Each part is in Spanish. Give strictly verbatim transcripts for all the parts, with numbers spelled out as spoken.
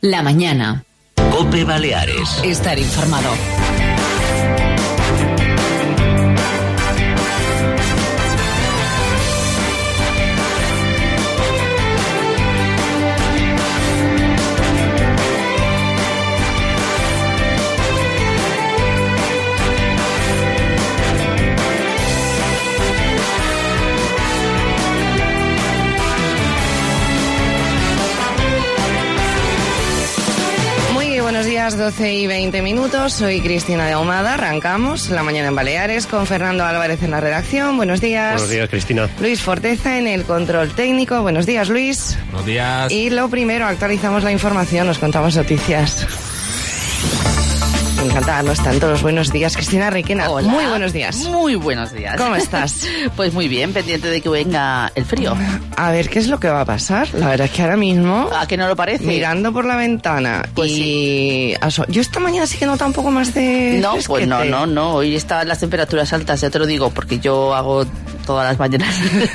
La mañana. COPE Baleares. Estar informado. Buenos días, doce y veinte minutos. Soy Cristina de Ahumada. Arrancamos La Mañana en Baleares con Fernando Álvarez en la redacción. Buenos días. Buenos días, Cristina. Luis Forteza en el control técnico. Buenos días, Luis. Buenos días. Y lo primero, actualizamos la información, nos contamos noticias. Me encanta darnos tanto los buenos días. Cristina Requena, Hola. Muy buenos días. Muy buenos días. ¿Cómo estás? Pues muy bien, pendiente de que venga el frío. A ver, ¿qué es lo que va a pasar? La verdad es que ahora mismo... ¿A que no lo parece? Mirando por la ventana Pues y... sí. Aso- Yo esta mañana sí que noto un poco más de... No, pues fresquete. no, no, no. Hoy están las temperaturas altas, ya te lo digo, porque yo hago todas las mañanas.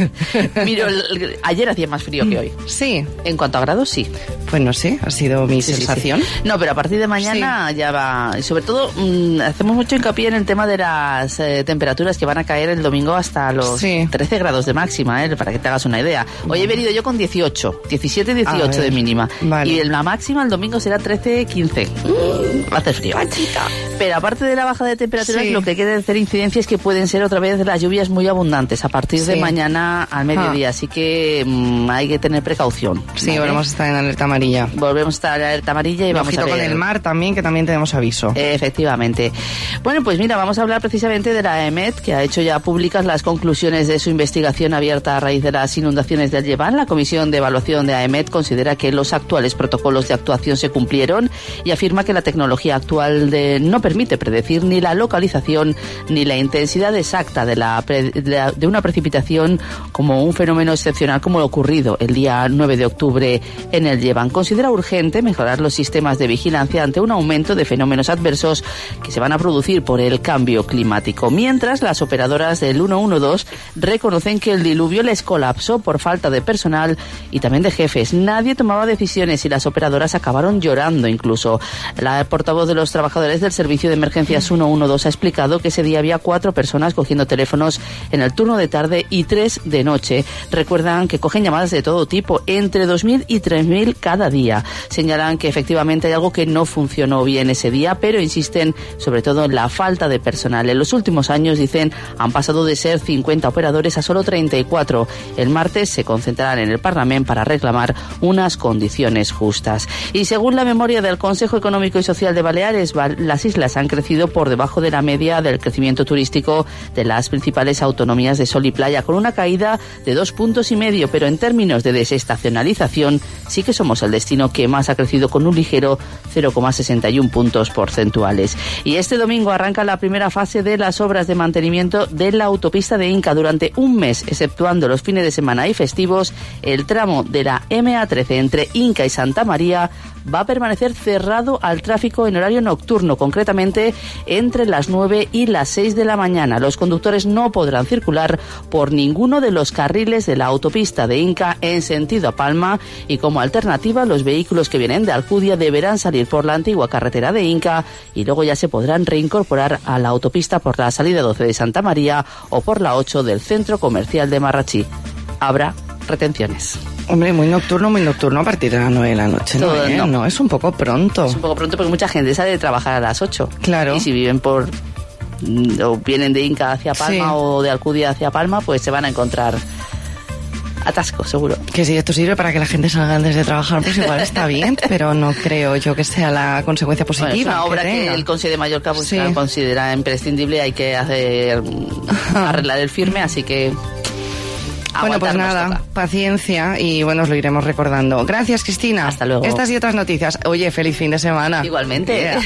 Miro, el- el- ayer hacía más frío que hoy. Sí, En cuanto a grados, sí. pues no sé, ha sido mi Sí, sí, sensación. sí. No, pero a partir de mañana ya va. Y sobre todo, mmm, hacemos mucho hincapié en el tema de las eh, temperaturas que van a caer el domingo hasta los Sí. trece grados de máxima, ¿eh? Para que te hagas una idea. Hoy he venido yo con dieciocho, diecisiete, A dieciocho ver, de mínima. vale. Y la máxima el domingo será trece, quince. Mm, va a hacer frío. Pero aparte de la baja de temperaturas, Sí. lo que hay que hacer incidencia es que pueden ser otra vez las lluvias muy abundantes a partir de Sí. mañana al mediodía. Ah. Así que mmm, hay que tener precaución. Sí, ¿vale? volvemos a estar en alerta amarilla. Volvemos a estar en alerta amarilla y vamos Ojito a ver. con el mar también, que también tenemos aviso. Efectivamente. Bueno, pues mira, vamos a hablar precisamente de la EMET, que ha hecho ya públicas las conclusiones de su investigación abierta a raíz de las inundaciones del Llevant. La Comisión de Evaluación de AEMET considera que los actuales protocolos de actuación se cumplieron y afirma que la tecnología actual de, no permite predecir ni la localización ni la intensidad exacta de, la, pre- de, la- de una precipitación como un fenómeno excepcional como lo ocurrido el día nueve de octubre en el Llevant. Considera urgente mejorar los sistemas de vigilancia ante un aumento de fenómenos adversos que se van a producir por el cambio climático. Mientras, las operadoras del ciento doce reconocen que el diluvio les colapsó por falta de personal y también de jefes. Nadie tomaba decisiones y las operadoras acabaron llorando incluso. La portavoz de los trabajadores del Servicio de Emergencias ciento doce ha explicado que ese día había cuatro personas cogiendo teléfonos en el turno de tarde y tres de noche. Recuerdan que cogen llamadas de todo tipo, entre dos mil y tres mil cada día. Señalan que efectivamente hay algo que no funcionó bien ese día, pero insisten sobre todo en la falta de personal. En los últimos años, dicen, han pasado de ser cincuenta operadores a solo treinta y cuatro. El martes se concentrarán en el Parlamento para reclamar unas condiciones justas. Y según la memoria del Consejo Económico y Social de Baleares, las islas han crecido por debajo de la media del crecimiento turístico de las principales autonomías de sol y playa, con una caída de dos puntos y medio, pero en términos de desestacionalización sí que somos el destino que más ha crecido, con un ligero cero coma sesenta y uno puntos porcentuales. Y este domingo arranca la primera fase de las obras de mantenimiento de la autopista de Inca. Durante un mes, exceptuando los fines de semana y festivos, el tramo de la eme a trece entre Inca y Santa María va a permanecer cerrado al tráfico en horario nocturno, concretamente entre las nueve y las seis de la mañana. Los conductores no podrán circular por ninguno de los carriles de la autopista de Inca en sentido a Palma, y como alternativa los vehículos que vienen de Alcudia deberán salir por la antigua carretera de Inca y luego ya se podrán reincorporar a la autopista por la salida doce de Santa María o por la ocho del centro comercial de Marrachí. Habrá retenciones. Hombre, muy nocturno, muy nocturno a partir de las nueve de la noche, ¿no? Todo, ¿eh? no. No, es un poco pronto. Es un poco pronto porque mucha gente sale de trabajar a las ocho. Claro. Y si viven por mm, o vienen de Inca hacia Palma, Sí. o de Alcudia hacia Palma, pues se van a encontrar atasco, seguro. Que si esto sirve para que la gente salga antes de trabajar, pues igual está bien, pero no creo yo que sea la consecuencia positiva. Bueno, es una obra que, que, tenga. el Consejo de Mallorca pues, Sí. considera imprescindible, hay que hacer arreglar el firme, así que Bueno, pues aguantar nos nada, toca. paciencia y bueno, os lo iremos recordando. Gracias, Cristina. Hasta luego. Estas y otras noticias. Oye, feliz fin de semana. Igualmente. Yeah.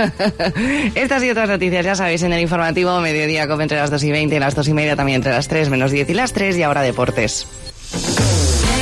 Estas y otras noticias ya sabéis en el informativo Mediodía COPE entre las dos y veinte y las dos y media, también entre las tres menos diez y las tres, y ahora deportes.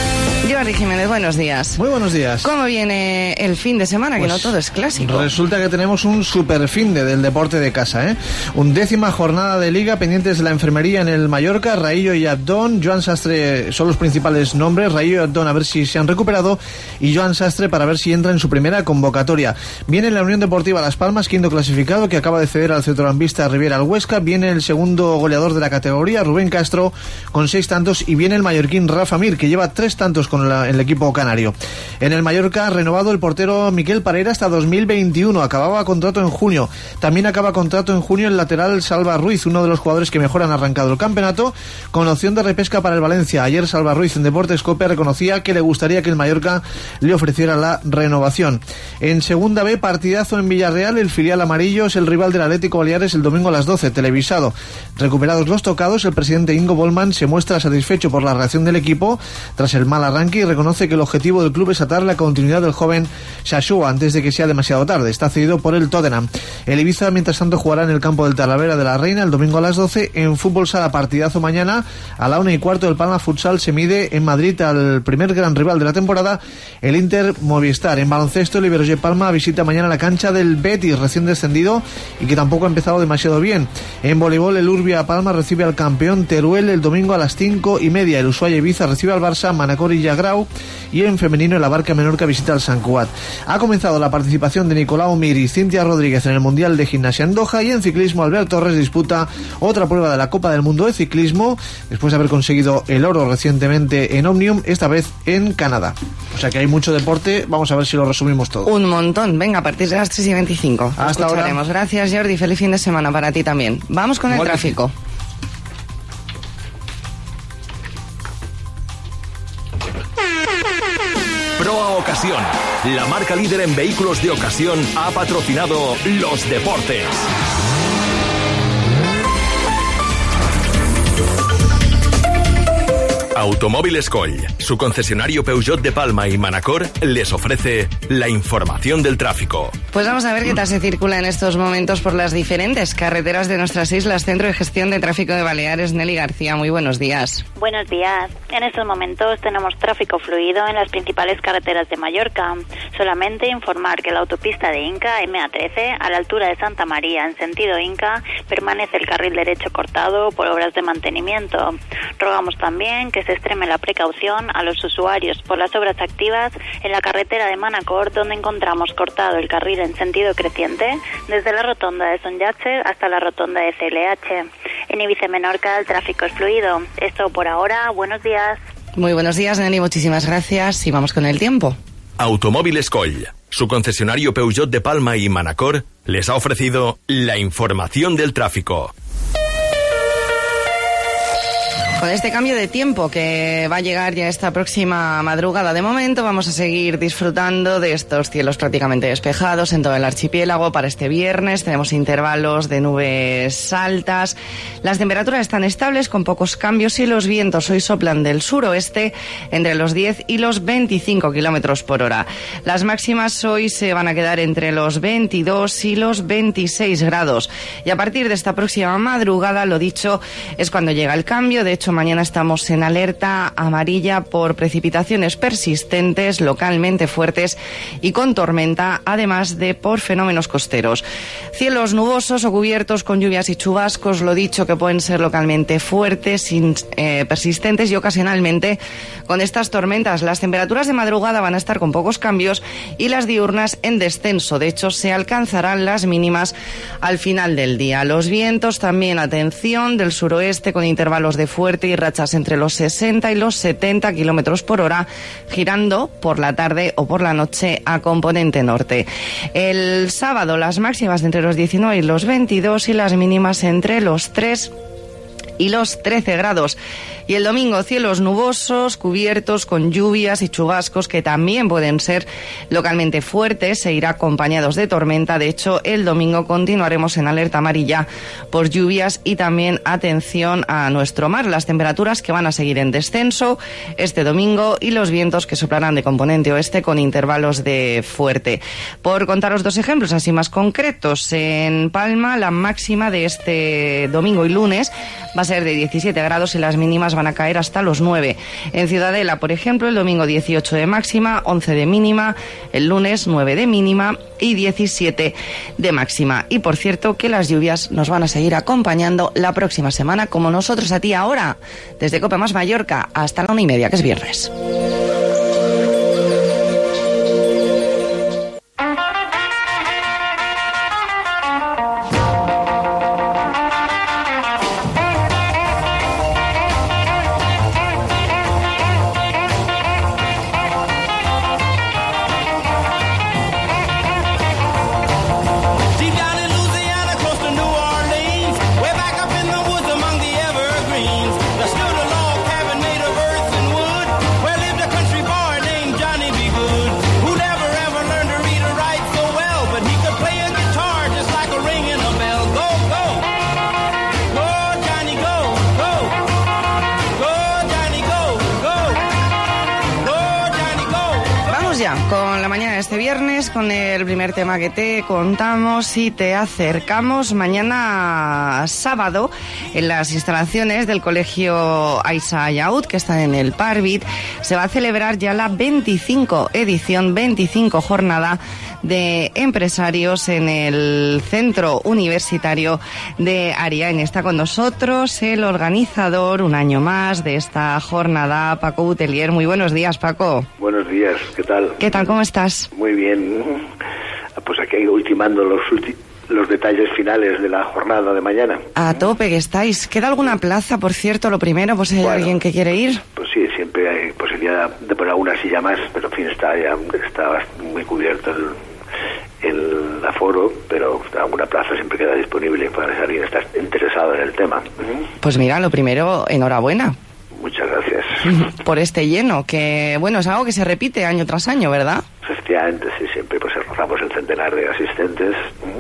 Jordi Jiménez, buenos días. Muy buenos días. ¿Cómo viene el fin de semana? Pues que no todo es clásico. Resulta que tenemos un super fin de del deporte de casa, ¿eh? Undécima jornada de Liga, pendientes de la enfermería en el Mallorca. Raillo y Abdón, Joan Sastre son los principales nombres. Raillo y Abdón a ver si se han recuperado, y Joan Sastre para ver si entra en su primera convocatoria. Viene la Unión Deportiva Las Palmas, quinto clasificado, que acaba de ceder al centrocampista Riviera al Huesca. Viene el segundo goleador de la categoría, Rubén Castro, con seis tantos, y viene el mallorquín Rafa Mir, que lleva tres tantos con la, el equipo canario. En el Mallorca ha renovado el portero Miquel Parera hasta dos mil veintiuno, acababa contrato en junio. También acaba contrato en junio el lateral Salva Ruiz, uno de los jugadores que mejor han arrancado el campeonato, con opción de repesca para el Valencia. Ayer Salva Ruiz en Deportes Cope reconocía que le gustaría que el Mallorca le ofreciera la renovación. En segunda B, partidazo en Villarreal, el filial amarillo es el rival del Atlético Baleares el domingo a las doce, televisado. Recuperados los tocados, el presidente Ingo Bollmann se muestra satisfecho por la reacción del equipo tras el mal arranque y reconoce que el objetivo del club es atar la continuidad del joven Shashua antes de que sea demasiado tarde. Está cedido por el Tottenham. El Ibiza, mientras tanto, jugará en el campo del Talavera de la Reina el domingo a las doce. En fútbol sala, partidazo mañana a la una y cuarto. El Palma Futsal se mide en Madrid al primer gran rival de la temporada, el Inter Movistar. En baloncesto, el Iberostar Palma visita mañana la cancha del Betis, recién descendido y que tampoco ha empezado demasiado bien. En voleibol, el Urbia Palma recibe al campeón Teruel el domingo a las cinco y media. El Ushuaia Ibiza recibe al Barça, Manacor y Yagrau. Y en femenino, el Abarca Menorca visita al Sant Cugat. Ha comenzado la participación de Nicolau Mir y Cintia Rodríguez en el Mundial de Gimnasia en Doha, y en ciclismo Albert Torres disputa otra prueba de la Copa del Mundo de Ciclismo después de haber conseguido el oro recientemente en Omnium, esta vez en Canadá. O sea que hay mucho deporte, vamos a ver si lo resumimos todo. Un montón, venga, a partir de las tres y veinticinco. Hasta ahora. Gracias, Jordi, feliz fin de semana para ti también. Vamos con el Igual tráfico. Proa Ocasión, la marca líder en vehículos de ocasión, ha patrocinado los deportes. Automóviles Coll, su concesionario Peugeot de Palma y Manacor, les ofrece la información del tráfico. Pues vamos a ver qué tal se circula en estos momentos por las diferentes carreteras de nuestras islas. Centro de Gestión de Tráfico de Baleares, Nelly García, muy buenos días. Buenos días. En estos momentos tenemos tráfico fluido en las principales carreteras de Mallorca. Solamente informar que la autopista de Inca, M A trece, a la altura de Santa María, en sentido Inca, permanece el carril derecho cortado por obras de mantenimiento. Rogamos también que se extreme la precaución a los usuarios por las obras activas en la carretera de Manacor, donde encontramos cortado el carril en sentido creciente desde la rotonda de Son Yatze hasta la rotonda de C L H. En Ibiza Menorca el tráfico es fluido. Esto por ahora, buenos días. Muy buenos días, Nelly, muchísimas gracias y vamos con el tiempo. Automóviles Coll, su concesionario Peugeot de Palma y Manacor, les ha ofrecido la información del tráfico. Con este cambio de tiempo que va a llegar ya esta próxima madrugada, de momento vamos a seguir disfrutando de estos cielos prácticamente despejados en todo el archipiélago. Para este viernes tenemos intervalos de nubes altas, las temperaturas están estables con pocos cambios y los vientos hoy soplan del suroeste entre los diez y los veinticinco kilómetros por hora. Las máximas hoy se van a quedar entre los veintidós y los veintiséis grados y a partir de esta próxima madrugada, lo dicho, es cuando llega el cambio. De hecho, mañana estamos en alerta amarilla por precipitaciones persistentes, localmente fuertes y con tormenta, además de por fenómenos costeros. Cielos nubosos o cubiertos con lluvias y chubascos, lo dicho, que pueden ser localmente fuertes, eh, persistentes y ocasionalmente con estas tormentas. Las temperaturas de madrugada van a estar con pocos cambios y las diurnas en descenso. De hecho, se alcanzarán las mínimas al final del día. Los vientos también, atención, del suroeste con intervalos de fuerte y rachas entre los sesenta y los setenta kilómetros por hora, girando por la tarde o por la noche a componente norte. El sábado las máximas entre los diecinueve y los veintidós y las mínimas entre los tres y los trece grados. Y el domingo, cielos nubosos, cubiertos con lluvias y chubascos que también pueden ser localmente fuertes, se irá acompañados de tormenta. De hecho, el domingo continuaremos en alerta amarilla por lluvias y también atención a nuestro mar. Las temperaturas que van a seguir en descenso este domingo y los vientos que soplarán de componente oeste con intervalos de fuerte. Por contaros dos ejemplos así más concretos, en Palma la máxima de este domingo y lunes va a ser de diecisiete grados y las mínimas van a caer hasta los nueve. En Ciudadela, por ejemplo, el domingo dieciocho de máxima, once de mínima, el lunes nueve de mínima y diecisiete de máxima. Y por cierto que las lluvias nos van a seguir acompañando la próxima semana, como nosotros a ti ahora, desde Cope Más Mallorca hasta la una y media, que es viernes. Con la mañana de este viernes, con el primer tema que te contamos y te acercamos mañana sábado en las instalaciones del Colegio Aisa Yaud, que están en el Parvit, se va a celebrar ya la veinticinco edición, veinticinco jornada de empresarios en el Centro Universitario de Ariain. Está con nosotros el organizador, un año más, de esta jornada, Paco Butelier. Muy buenos días, Paco. Buenos días, ¿qué tal? ¿Qué tal? ¿Cómo estás? Muy bien. Pues aquí ultimando los ulti- los detalles finales de la jornada de mañana. A tope que estáis. ¿Queda alguna plaza, por cierto, lo primero, por si hay bueno, alguien que quiere ir? Pues sí, siempre hay posibilidad de poner alguna silla más, pero en fin, está ya está muy cubierto el, el aforo, pero alguna plaza siempre queda disponible para si alguien está interesado en el tema. Pues mira, lo primero, enhorabuena. Muchas gracias. Por este lleno, que bueno, es algo que se repite año tras año, ¿verdad? Efectivamente, sí, siempre pues rozamos el centenar de asistentes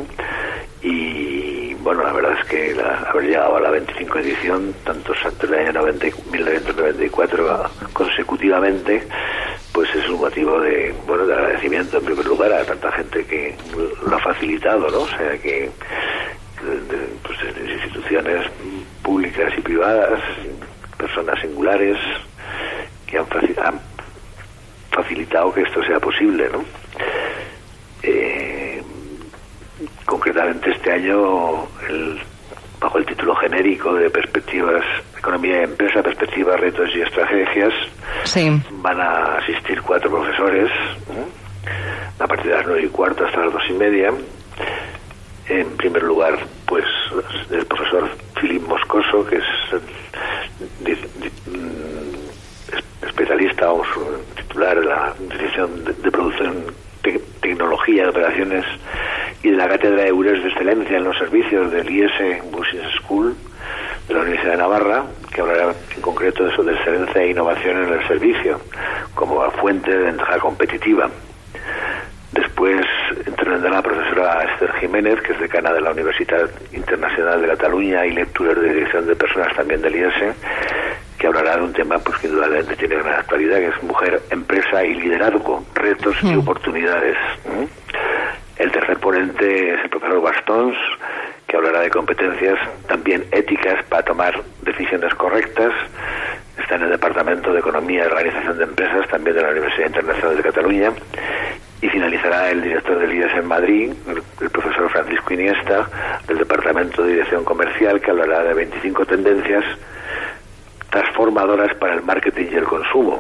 y bueno, la verdad es que la, haber llegado a la veinticinco edición, tanto durante el año noventa, mil novecientos noventa y cuatro consecutivamente, pues es un motivo de bueno de agradecimiento en primer lugar a tanta gente que lo ha facilitado, ¿no? O sea que de, de, pues, de instituciones públicas y privadas, personas singulares que han, faci- han facilitado que esto sea posible, ¿no? Eh, concretamente este año, el, bajo el título genérico de Perspectivas, Economía y Empresa, Perspectivas, Retos y Estrategias, sí. Van a asistir cuatro profesores, ¿eh? A partir de las nueve y cuarto hasta las dos y media. En primer lugar, pues el profesor Philip Moscoso, que es Di, di, especialista o titular de la Dirección de, de Producción, te, Tecnología de Operaciones y de la Cátedra de Eures de Excelencia en los Servicios del I S Business School de la Universidad de Navarra, que hablará en concreto de eso, de excelencia e innovación en el servicio como fuente de ventaja competitiva. Después intervendrá la profesora Esther Jiménez, que es decana de la Universidad Internacional de Cataluña y lecturer de Dirección de Personas también del I E S, que hablará de un tema pues que indudablemente tiene gran actualidad, que es mujer, empresa y liderazgo, retos mm. y oportunidades. ¿Mm? El tercer ponente es el profesor Bastons, que hablará de competencias también éticas para tomar decisiones correctas. Está en el Departamento de Economía y Organización de Empresas, también de la Universidad Internacional de Cataluña. Y finalizará el director del I E S en Madrid, el, el profesor Francisco Iniesta, del Departamento de Dirección Comercial, que hablará de veinticinco tendencias transformadoras para el marketing y el consumo.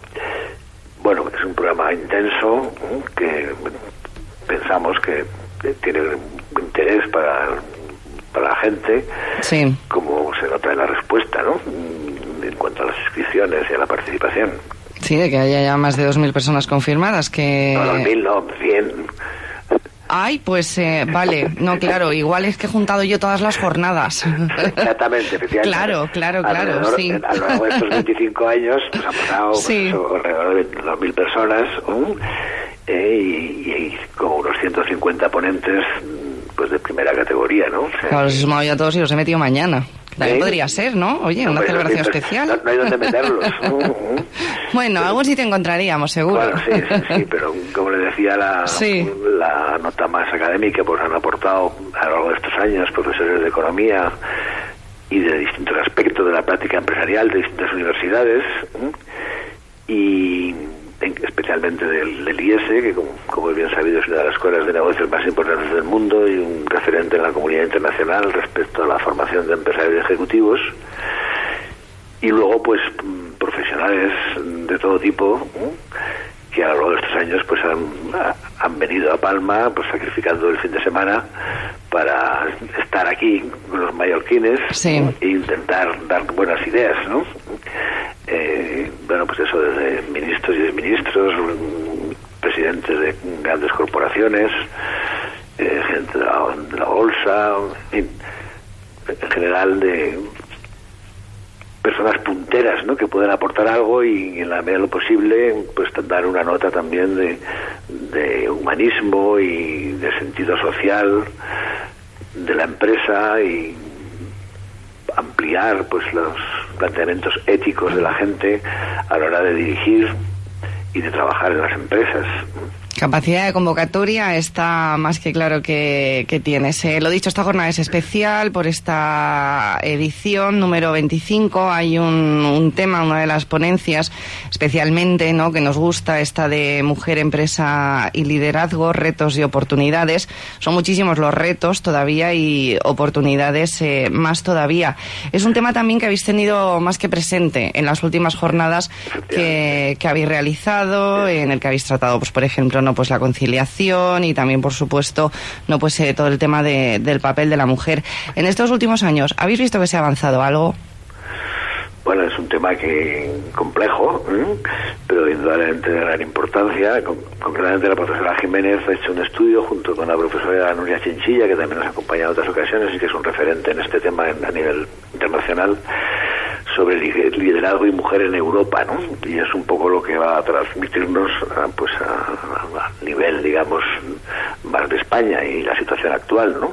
Bueno, es un programa intenso que pensamos que tiene interés para, para la gente, sí. Como se nota en la respuesta, ¿no? En cuanto a las inscripciones y a la participación. Sí, de que haya ya más de dos mil personas confirmadas, que... No, dos mil no, cien. Ay, pues eh, vale, no, claro, igual es que he juntado yo todas las jornadas. Exactamente, efectivamente. Claro, claro, claro, alrededor, sí. A lo largo de estos veinticinco años, pues han pasado sí. pues, alrededor de dos mil personas, ¿no? eh, y, y como unos ciento cincuenta ponentes, pues de primera categoría, ¿no? O sea, claro, los he sumado ya todos y los he metido mañana. También ¿eh? Podría ser, ¿no? Oye, no, una celebración no, especial. No, no hay dónde meterlos. Bueno, algo sí te encontraríamos, seguro. Bueno, sí, sí, sí, pero como le decía la, sí. la nota más académica, pues han aportado a lo largo de estos años profesores de economía, y de distintos aspectos de la práctica empresarial de distintas universidades, ¿eh? y en, especialmente del, del I E S E, que como, como es bien sabido es una de las escuelas de negocios más importantes del mundo y un referente en la comunidad internacional respecto a la formación de empresarios y ejecutivos. Y luego pues profesionales de todo tipo, ¿eh? que a lo largo de estos años pues han, han venido a Palma pues sacrificando el fin de semana para estar aquí con los mallorquines, sí. e intentar dar buenas ideas, ¿no? Eh, bueno, pues eso, desde ministros y exministros, presidentes de grandes corporaciones, eh, gente de la, de la bolsa, en, fin, en general de personas punteras, ¿no? Que pueden aportar algo y en la medida de lo posible pues dar una nota también de, de humanismo y de sentido social de la empresa y ampliar pues los planteamientos éticos de la gente a la hora de dirigir y de trabajar en las empresas. Capacidad de convocatoria está más que claro que, que tienes. Eh, lo dicho, esta jornada es especial por esta edición número veinticinco. Hay un, un tema, una de las ponencias especialmente, ¿no?, que nos gusta, esta de mujer, empresa y liderazgo, retos y oportunidades. Son muchísimos los retos todavía y oportunidades eh, más todavía. Es un tema también que habéis tenido más que presente en las últimas jornadas que, que habéis realizado, en el que habéis tratado, pues por ejemplo, no pues la conciliación y también, por supuesto, no pues eh, todo el tema de, del papel de la mujer. En estos últimos años, ¿habéis visto que se ha avanzado algo? Bueno, es un tema que complejo, ¿eh? pero indudablemente de gran importancia. Con, concretamente la profesora Jiménez ha hecho un estudio junto con la profesora Nuria Chinchilla, que también nos ha acompañado en otras ocasiones y que es un referente en este tema en, a nivel internacional, sobre liderazgo y mujer en Europa, ¿no? Y es un poco lo que va a transmitirnos a, pues a, a nivel, digamos, más de España y la situación actual, ¿no?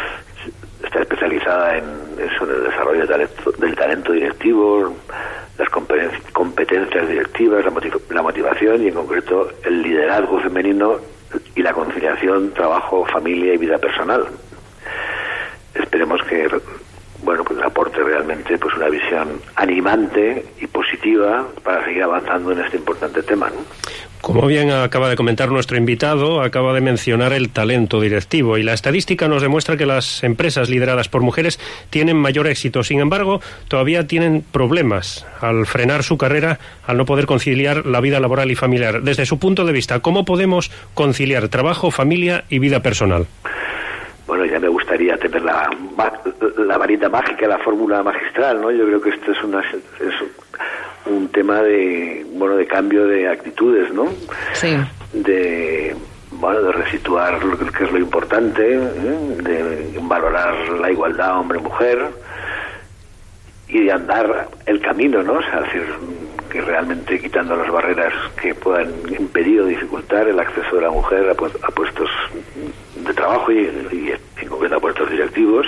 Está especializada en eso, en el desarrollo del talento, del talento directivo, las competencias directivas, la, motiv la motivación y en concreto el liderazgo femenino y la conciliación trabajo, familia y vida personal. Esperemos que bueno, pues aporte realmente pues una visión animante y positiva para seguir avanzando en este importante tema, ¿no? Como bien acaba de comentar nuestro invitado, acaba de mencionar el talento directivo y la estadística nos demuestra que las empresas lideradas por mujeres tienen mayor éxito. Sin embargo, todavía tienen problemas al frenar su carrera, al no poder conciliar la vida laboral y familiar. Desde su punto de vista, ¿cómo podemos conciliar trabajo, familia y vida personal? Bueno, ya me gustaría tener la, la varita mágica, la fórmula magistral, ¿no? Yo creo que esto es una es un tema de bueno de cambio de actitudes, ¿no? Sí. De bueno de resituar lo que es lo importante, ¿eh? De valorar la igualdad hombre-mujer y de andar el camino, ¿no? O sea, decir, que realmente quitando las barreras que puedan impedir o dificultar el acceso de la mujer a, pu a puestos de trabajo y, y en concreto a puestos directivos,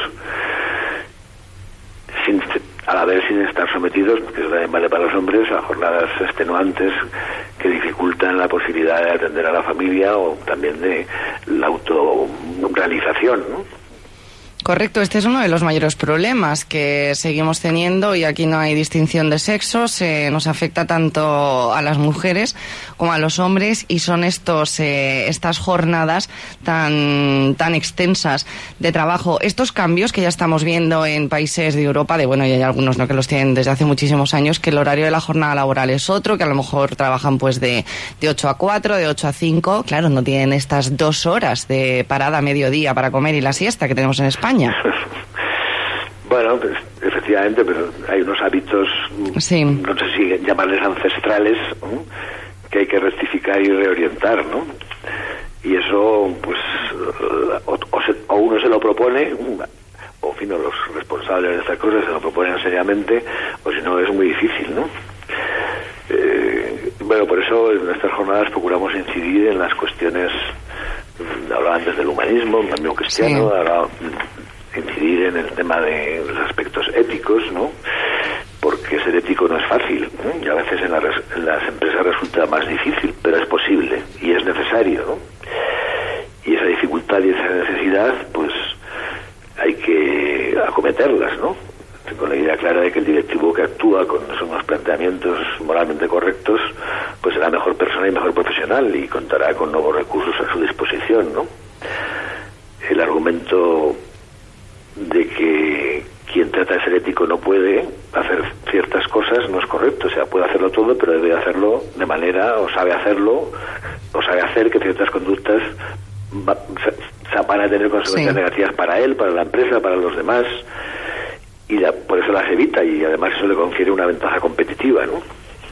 sin, a la vez sin estar sometidos, que eso también vale para los hombres, a jornadas extenuantes que dificultan la posibilidad de atender a la familia o también de la autorrealización, ¿no? Correcto, este es uno de los mayores problemas que seguimos teniendo y aquí no hay distinción de sexos, eh, nos afecta tanto a las mujeres como a los hombres y son estos eh, estas jornadas tan tan extensas de trabajo, estos cambios que ya estamos viendo en países de Europa, de bueno, y hay algunos no que los tienen desde hace muchísimos años, que el horario de la jornada laboral es otro, que a lo mejor trabajan pues de, de ocho a cuatro, de ocho a cinco, claro, no tienen estas dos horas de parada a mediodía para comer y la siesta que tenemos en España. Bueno, pues, efectivamente, pero hay unos hábitos, sí. no sé si llamarles ancestrales, ¿no? Que hay que rectificar y reorientar, ¿no? Y eso, pues, o, o, se, o uno se lo propone, o en fin, los responsables de estas cosas se lo proponen seriamente, o si no es muy difícil, ¿no? Eh, bueno, por eso en nuestras jornadas procuramos incidir en las cuestiones, hablaba antes del humanismo, el cambio cristiano, sí. Hablaba, incidir en el tema de los aspectos éticos, ¿no? Porque ser ético no es fácil, ¿eh? Y a veces en, la res, en las empresas resulta más difícil, pero es posible y es necesario, ¿no? Y esa dificultad y esa necesidad, pues hay que acometerlas, ¿no? con la idea clara de que el directivo que actúa con unos planteamientos moralmente correctos, pues será mejor persona y mejor profesional y contará con nuevos recursos a su disposición, ¿no? El argumento de que quien trata de ser ético no puede hacer ciertas cosas no es correcto. O sea, puede hacerlo todo, pero debe hacerlo de manera, o sabe hacerlo, o sabe hacer que ciertas conductas va, se, van a tener consecuencias sí. negativas para él, para la empresa, para los demás, y la, por eso las evita, y además eso le confiere una ventaja competitiva, ¿no?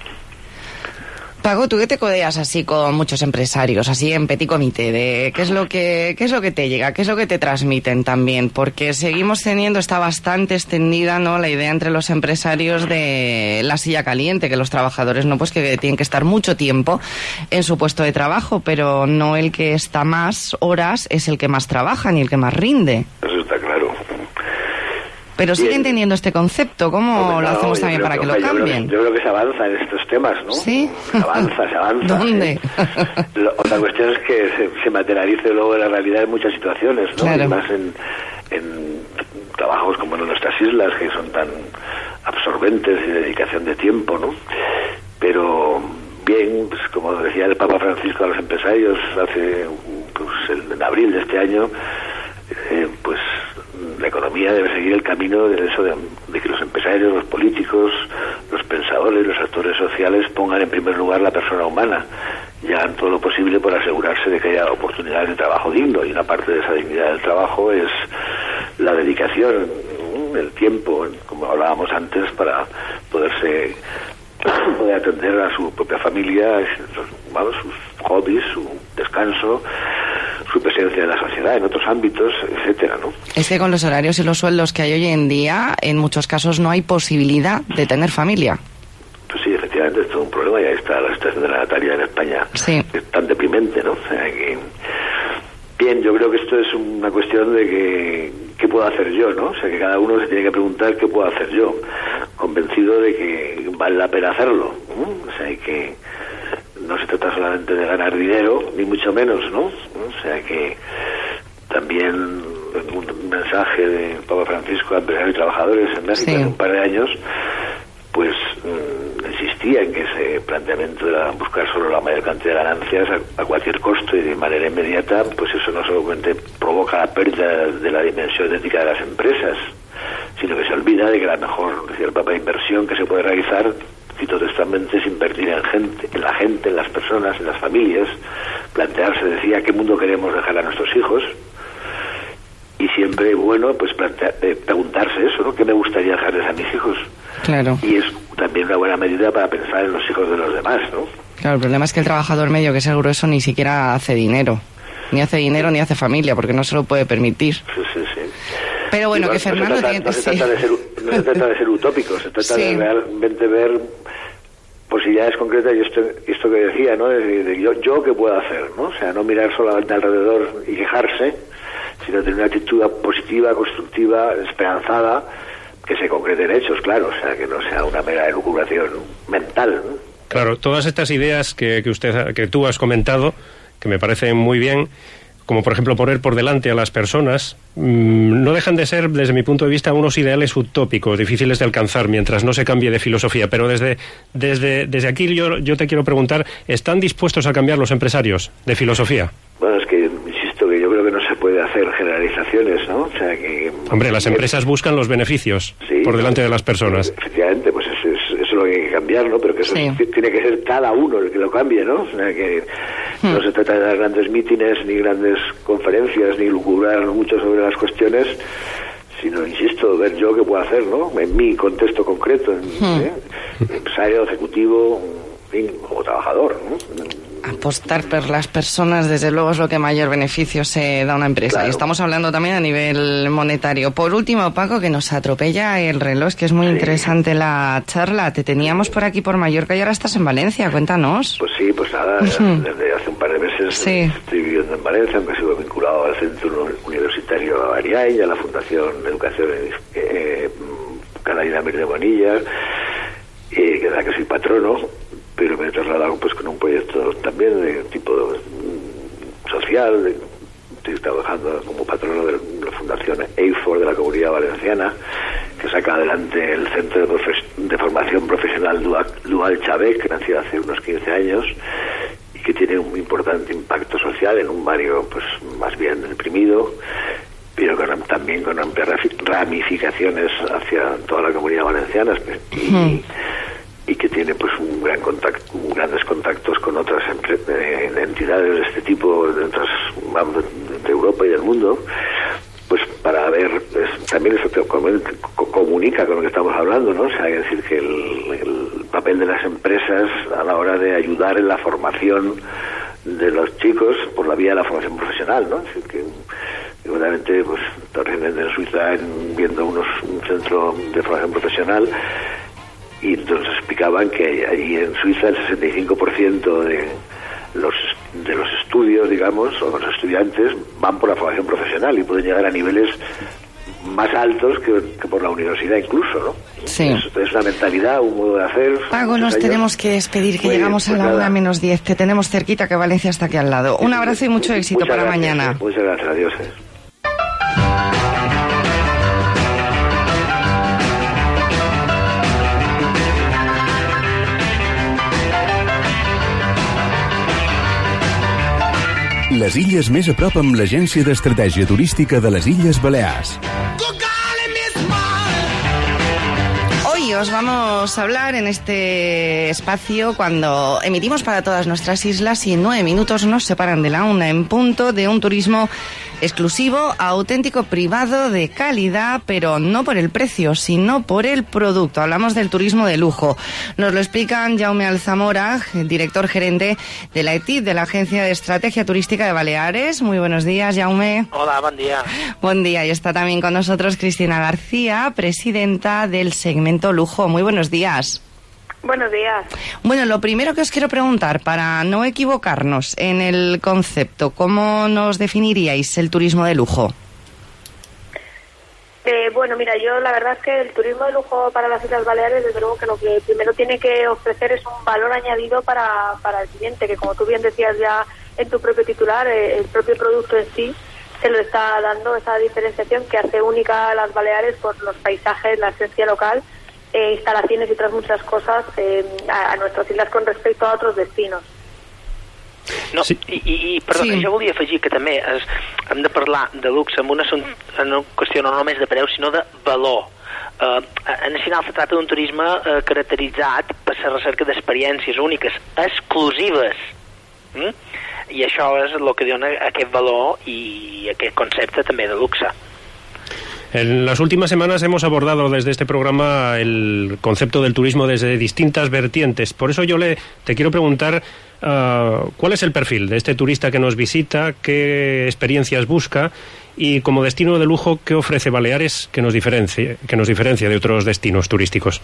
Paco, tú que te codeas así con muchos empresarios, así en petit comité, de qué es lo que qué es lo que te llega, qué es lo que te transmiten también, porque seguimos teniendo, está bastante extendida, ¿no?, la idea entre los empresarios de la silla caliente, que los trabajadores no, pues que tienen que estar mucho tiempo en su puesto de trabajo, pero no el que está más horas es el que más trabaja ni el que más rinde. Eso está claro. Pero siguen Bien. teniendo este concepto. ¿Cómo no, lo hacemos también para que, que lo cambien? Yo creo, yo creo que se avanza en estos temas, ¿no? Sí. Se avanza, se avanza. ¿Dónde? ¿eh? Otra cuestión es que se, se materialice luego en la realidad en muchas situaciones, ¿no? Claro. Y más en, en trabajos como en nuestras islas, que son tan absorbentes y de dedicación de tiempo, ¿no? Pero bien, pues como decía el Papa Francisco a los empresarios hace, pues en abril de este año, eh, pues la economía debe seguir el camino de eso de, de que los empresarios, los políticos, los pensadores, los actores sociales pongan en primer lugar la persona humana y hagan todo lo posible por asegurarse de que haya oportunidades de trabajo digno, y una parte de esa dignidad del trabajo es la dedicación, el tiempo, como hablábamos antes, para poderse poder atender a su propia familia, sus, bueno, sus hobbies, su descanso, su presencia en la sociedad, en otros ámbitos, etcétera, ¿no? Es que con los horarios y los sueldos que hay hoy en día, en muchos casos no hay posibilidad de tener familia. Pues sí, efectivamente, es todo un problema, y ahí está la situación de la natalidad en España. Sí. Es tan deprimente, ¿no? O sea, que... Bien, yo creo que esto es una cuestión de que qué puedo hacer yo, ¿no? O sea, que cada uno se tiene que preguntar qué puedo hacer yo, convencido de que vale la pena hacerlo, ¿no? O sea, que no se trata solamente de ganar dinero, ni mucho menos, ¿no? O sea, que también un mensaje de Papa Francisco a empresarios y trabajadores en México sí. hace un par de años, pues mmm, insistía en que ese planteamiento de buscar solo la mayor cantidad de ganancias a, a cualquier costo y de manera inmediata, pues eso no solamente provoca la pérdida de la dimensión ética de las empresas, sino que se olvida de que la mejor, decía el Papa, inversión que se puede realizar, cito textualmente, es invertir en gente, en la gente, en las personas, en las familias, plantearse, decía, qué mundo queremos dejar a nuestros hijos, y siempre, bueno, pues plantear, eh, preguntarse eso, ¿no? ¿Qué me gustaría dejarles a mis hijos? Claro. Y es también una buena medida para pensar en los hijos de los demás, ¿no? Claro, el problema es que el trabajador medio, que es el grueso, ni siquiera hace dinero. Ni hace dinero ni hace familia, porque no se lo puede permitir. Sí, sí, sí. Pero bueno, no, que Fernando no se trata, tiene... no se sí. trata de ser, no se trata de ser utópico, se trata sí. de realmente ver posibilidades concretas, y esto, esto que decía, ¿no? De, de yo, yo qué puedo hacer, ¿no? O sea, no mirar solamente alrededor y quejarse, sino tener una actitud positiva, constructiva, esperanzada, que se concrete en hechos, claro, o sea, que no sea una mera elucubración mental, ¿no? Claro, todas estas ideas que, que usted, que tú has comentado, que me parecen muy bien, como por ejemplo poner por delante a las personas, mmm, no dejan de ser, desde mi punto de vista, unos ideales utópicos, difíciles de alcanzar, mientras no se cambie de filosofía. Pero desde, desde, desde aquí yo, yo te quiero preguntar, ¿están dispuestos a cambiar los empresarios de filosofía? Bueno, es que, insisto, que yo creo que no se puede hacer generalizaciones, ¿no? O sea, que... Hombre, las empresas buscan los beneficios sí, por delante de las personas. Efectivamente, pues eso es, eso es lo que hay que cambiar, ¿no? Pero que eso sí. es, tiene que ser cada uno el que lo cambie, ¿no? O sea, que hmm. no se trata de dar grandes mítines, ni grandes conferencias, ni lucubrar mucho sobre las cuestiones, sino, insisto, ver yo qué puedo hacer, ¿no? En mi contexto concreto, en, hmm. ¿eh? empresario, ejecutivo, en fin, o trabajador, ¿no? Apostar por las personas, desde luego, es lo que mayor beneficio se da a una empresa. Claro. Y estamos hablando también a nivel monetario. Por último, Paco, que nos atropella el reloj, es que es muy sí. interesante la charla. Te teníamos por aquí, por Mallorca, y ahora estás en Valencia. Cuéntanos. Pues sí, pues nada, desde hace un par de meses sí. estoy viviendo en Valencia, aunque sigo vinculado al Centro Universitario Ariay, a la Fundación de Educación eh, Catalina Mir de Bonilla, eh, que es la que soy patrono, pero me he trasladado pues con un proyecto también de tipo social. De, estoy trabajando como patrono de la Fundación EIFOR de la Comunidad Valenciana, que saca adelante el Centro de, Profes- de Formación Profesional Dual, Dual Chavec, que nació hace unos quince años y que tiene un importante impacto social en un barrio pues más bien deprimido, pero con, también con amplias ramificaciones hacia toda la Comunidad Valenciana y, uh-huh. y que tiene pues un gran contacto, grandes contactos con otras eh, entidades de este tipo de otras de Europa y del mundo, pues para ver, es, también eso te, comunica con lo que estamos hablando, ¿no? O sea, hay que decir que el, el papel de las empresas a la hora de ayudar en la formación de los chicos por la vía de la formación profesional, ¿no? Es decir, que seguramente pues recientemente en Suiza en, viendo unos un centro de formación profesional, y entonces explicaban que allí en Suiza el sesenta y cinco por ciento de los de los estudios, digamos, o los estudiantes van por la formación profesional y pueden llegar a niveles más altos que, que por la universidad incluso, ¿no? Sí. Es, es una mentalidad, un modo de hacer. Pago, nos años. tenemos que despedir, que Muy llegamos bien, pues a la nada. una menos diez, te tenemos cerquita, que Valencia está aquí al lado. Un abrazo y mucho éxito muchas para gracias, mañana. Muchas gracias, adiós. Les illes més a prop amb l'Agència d'Estratègia Turística de les Illes Balears. Hoy os vamos a hablar en este espacio, cuando emitimos para todas nuestras islas y en nueve minutos nos separan de la una en punto, de un turismo exclusivo, auténtico, privado, de calidad, pero no por el precio, sino por el producto. Hablamos del turismo de lujo. Nos lo explican Jaume Alzamora, director gerente de la E T I D, de la Agencia de Estrategia Turística de Baleares. Muy buenos días, Jaume. Hola, buen día. Buen día. Y está también con nosotros Cristina García, presidenta del segmento lujo. Muy buenos días. Buenos días. Bueno, lo primero que os quiero preguntar, para no equivocarnos en el concepto, ¿cómo nos definiríais el turismo de lujo? Eh, bueno, mira, yo la verdad es que el turismo de lujo para las Islas Baleares, desde luego que lo que primero tiene que ofrecer es un valor añadido para, para el cliente, que como tú bien decías ya en tu propio titular, eh, el propio producto en sí se lo está dando esa diferenciación que hace única a las Baleares por los paisajes, la esencia local, Eh, instalaciones y otras muchas cosas eh, a, a nuestras islas con respecto a otros destinos. No, sí. i, i, i perdona, sí. jo volia afegir que també es, hem de parlar de luxe en una, en una qüestió no només de preu, sinó de valor. Uh, en final se tracta d'un turisme uh, caracteritzat per la recerca d'experiències úniques, exclusives. Mm? I això és el que dona aquest valor i aquest concepte també de luxe. En las últimas semanas hemos abordado desde este programa el concepto del turismo desde distintas vertientes. Por eso yo le te quiero preguntar uh, cuál es el perfil de este turista que nos visita, qué experiencias busca y, como destino de lujo, qué ofrece Baleares que nos diferencie, que nos diferencia de otros destinos turísticos.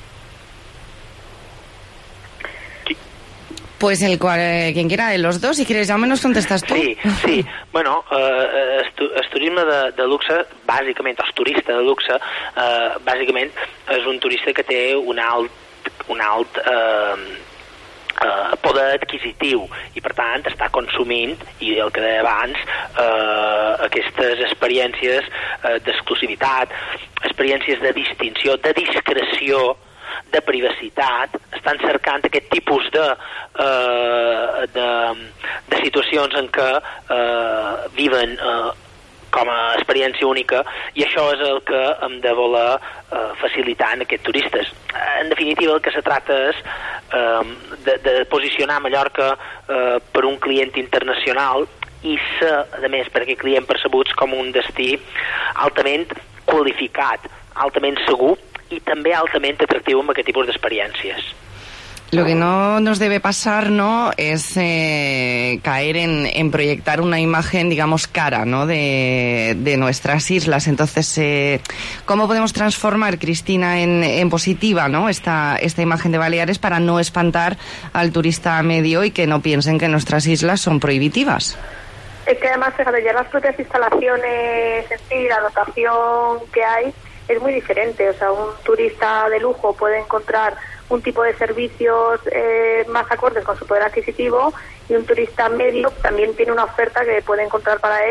Pues el cual, eh, quien quiera de los dos, si quieres, ya al menos contestas tú. Sí, sí. Bueno, eh, el, tu, el turisme de, de luxe, bàsicament, el turista de luxe, eh, bàsicament és un turista que té un alt, un alt eh, eh, poder adquisitiu i, per tant, està consumint, i el que deia abans, eh, aquestes experiències eh, d'exclusivitat, experiències de distinció, de discreció, de privacitat, estan cercant aquest tipus de, eh, de, de situacions en què eh, viven eh, com a experiència única, i això és el que hem de voler eh, facilitar en aquests turistes. En definitiva, el que se tracta és eh, de, de posicionar Mallorca eh, per un client internacional i ser, a més, per aquest client percebuts com un destí altament qualificat, altament segur y también altamente atractivo en aquest tipus d'experiències. Lo que no nos debe pasar, ¿no?, es eh, caer en, en proyectar una imagen, digamos, cara, ¿no?, de, de nuestras islas. Entonces, eh, ¿cómo podemos transformar, Cristina, en, en positiva, ¿no?, esta, esta imagen de Baleares para no espantar al turista medio y que no piensen que nuestras islas son prohibitivas? Es que además, fíjate, ya las propias instalaciones en sí, la dotación que hay, es muy diferente. O sea, un turista de lujo puede encontrar un tipo de servicios eh, más acordes con su poder adquisitivo, y un turista medio también tiene una oferta que puede encontrar para él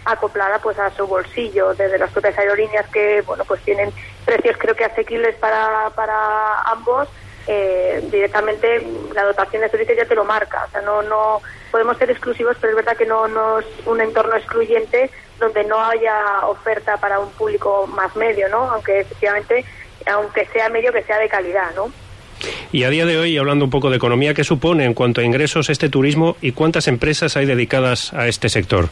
acoplada pues a su bolsillo, desde las propias aerolíneas que bueno pues tienen precios creo que asequibles para, para ambos. Eh, directamente la dotación de servicios ya te lo marca, o sea, no no podemos ser exclusivos, pero es verdad que no, no es un entorno excluyente donde no haya oferta para un público más medio, ¿no? Aunque efectivamente, aunque sea medio, que sea de calidad, ¿no? Y a día de hoy, hablando un poco de economía, ¿qué supone en cuanto a ingresos este turismo y cuántas empresas hay dedicadas a este sector?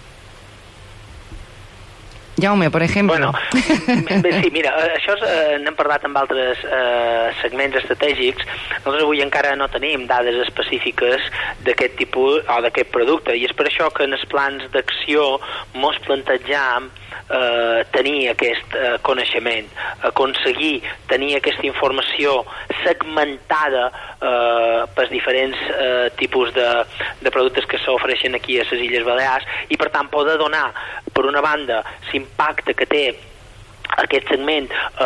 Jaume, per exemple. Bueno, bé, sí, mira, això eh, n'hem parlat amb altres eh, segments estratègics. Nosaltres avui encara no tenim dades específiques d'aquest tipus o d'aquest producte, i és per això que en els plans d'acció mos plantejam eh, tenir aquest eh, coneixement, aconseguir tenir aquesta informació segmentada eh, pels diferents eh, tipus de, de productes que s'ofereixen aquí a les Illes Balears, i per tant poder donar, per una banda, l'impacte que té aquest segment eh,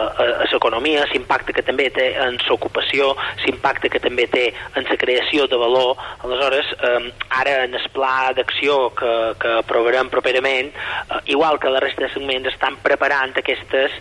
a l'economia, l'impacte que també té en l'ocupació, l'impacte que també té en la creació de valor. Aleshores, eh, ara en el pla d'acció que, que aprovarem properament, eh, igual que la resta de segments, estan preparant aquestes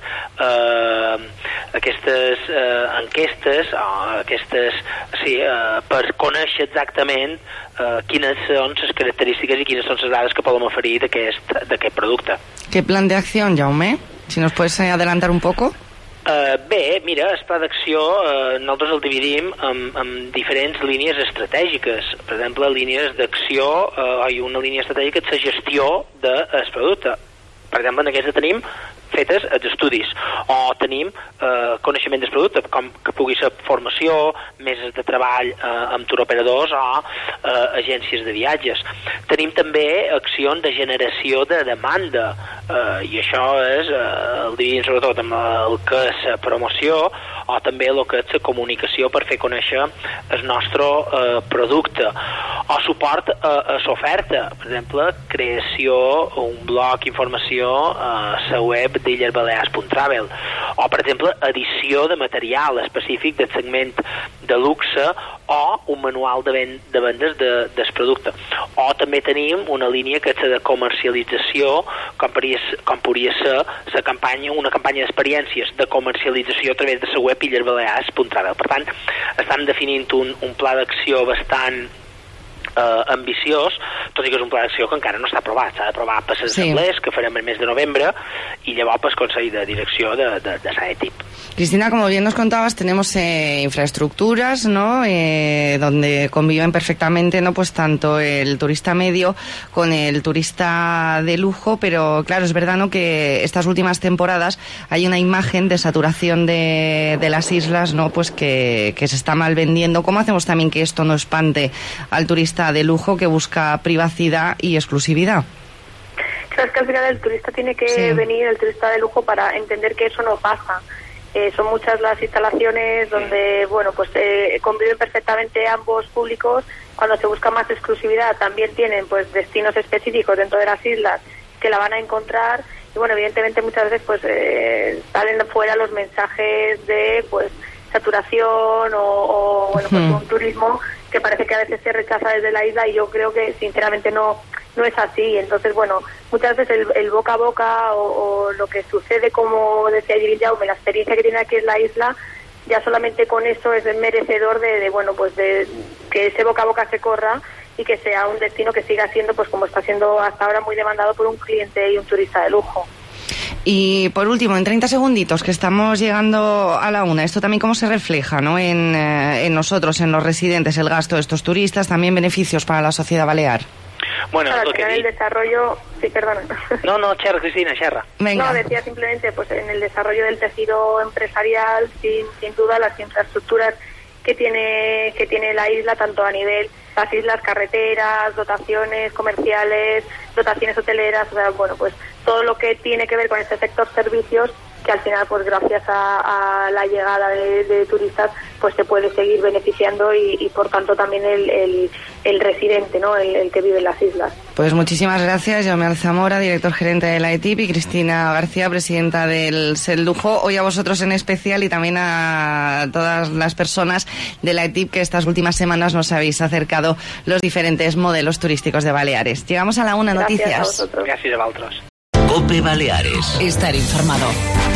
eh, aquestes eh, enquestes, o aquestes, sí, eh, per conèixer exactament eh, quines són les característiques i quines són les dades que podem oferir d'aquest d'aquest producte. ¿Qué plan de acción, Jaume? Si nos puedes adelantar un poco. Uh, bé, mira, el pla d'acció uh, nosaltres el dividim en, en diferents línies estratègiques. Per exemple, línies d'acció, uh, hi ha una línia estratègica és la gestió del producte. Per exemple, en aquesta tenim fetes els estudis, o tenim eh, coneixement del producte, com que pugui ser formació, meses de treball eh, amb turoperadors o eh, agències de viatges. Tenim també accions de generació de demanda, eh, i això és eh, el dividim sobretot amb el que és la promoció, o també el que és la comunicació per fer conèixer el nostre eh, producte, o suport a, a l'oferta, per exemple, creació, un blog, informació a la web d'illes balears punt travel, o per exemple edició de material específic del segment de luxe, o un manual de, ven de vendes de, del producte. O també tenim una línia que és de comercialització, com podria, com podria ser la campanya, una campanya d'experiències de comercialització a través de la web illes balears punt travel. Per tant, estan definint un, un pla d'acció bastant Eh, ambiciós, tot i que és un pla d'acció que encara no està aprovat, s'ha d'aprovar per les assemblees, sí, que farem el mes de novembre, y llavors per el Consell de Direcció de, de, de SAETIP. Cristina, como bien nos contabas, tenemos eh, infraestructuras, ¿no? Eh, donde conviven perfectamente, ¿no? Pues tanto el turista medio con el turista de lujo, pero claro, es verdad, ¿no? Que estas últimas temporadas hay una imagen de saturación de, de las islas, ¿no? Pues que, que se está mal vendiendo. ¿Cómo hacemos también que esto no espante al turista de lujo que busca privacidad y exclusividad? Claro, es que al final el turista tiene que sí. venir, el turista de lujo, para entender que eso no pasa. Eh, son muchas las instalaciones donde, bueno, pues eh, conviven perfectamente ambos públicos. Cuando se busca más exclusividad también tienen pues destinos específicos dentro de las islas que la van a encontrar, y bueno, evidentemente muchas veces pues eh, salen fuera los mensajes de pues saturación o, o bueno, pues hmm. un turismo que parece que a veces se rechaza desde la isla, y yo creo que sinceramente no no es así. Entonces, bueno, muchas veces el, el boca a boca o, o lo que sucede, como decía Gil Jaume, la experiencia que tiene aquí en la isla, ya solamente con eso es merecedor de, de bueno, pues de que ese boca a boca se corra y que sea un destino que siga siendo, pues como está siendo hasta ahora, muy demandado por un cliente y un turista de lujo. Y por último, en treinta segunditos, que estamos llegando a la una, esto también cómo se refleja, ¿no? en, eh, en nosotros, en los residentes, el gasto de estos turistas, también beneficios para la sociedad balear. Bueno, claro, lo al que final di... el desarrollo... Sí, perdona. No, no, xerra, Cristina, xerra. Venga. No, decía simplemente, pues en el desarrollo del tejido empresarial, sin, sin duda, las infraestructuras que tiene que tiene la isla, tanto a nivel las islas, carreteras, dotaciones comerciales, dotaciones hoteleras, o sea, bueno, pues todo lo que tiene que ver con este sector servicios que al final, pues gracias a, a la llegada de, de turistas, pues se puede seguir beneficiando y, y por tanto también el, el, el residente, ¿no? El, el que vive en las islas. Pues muchísimas gracias, Jaume Alzamora, director gerente de la E T I P, y Cristina García, presidenta del Seldujo. Hoy a vosotros en especial y también a todas las personas de la E T I P que estas últimas semanas nos habéis acercado los diferentes modelos turísticos de Baleares. Llegamos a la una, Gracias noticias. a vosotros. Gràcies a vosaltres. Cope Baleares. Estar informado.